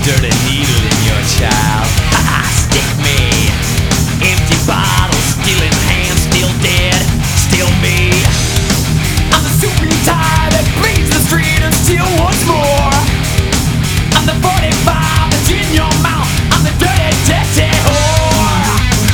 dirty needle in your child. Haha, stick me. Empty bottle, still in hand, still dead, still me. I'm the suit and tie that bleeds the street and still wants more. I'm the 45 that's in your mouth. I'm the dirty, dirty whore.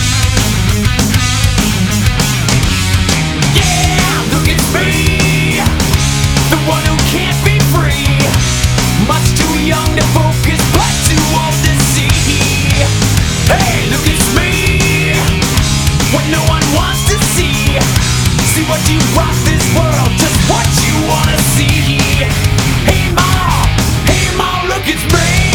Yeah, look at me, the one who can't be free. Much too young to focus, but too old to see. Hey, look at me, what no one wants to see. See what you brought this world, just what you wanna see. Hey ma, look at me.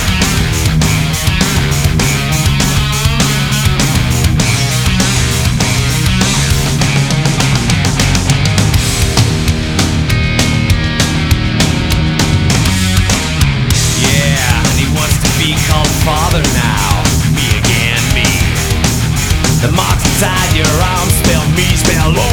Yeah, and he wants to be called father now. Me again, me. The marks inside your arm spell me, spell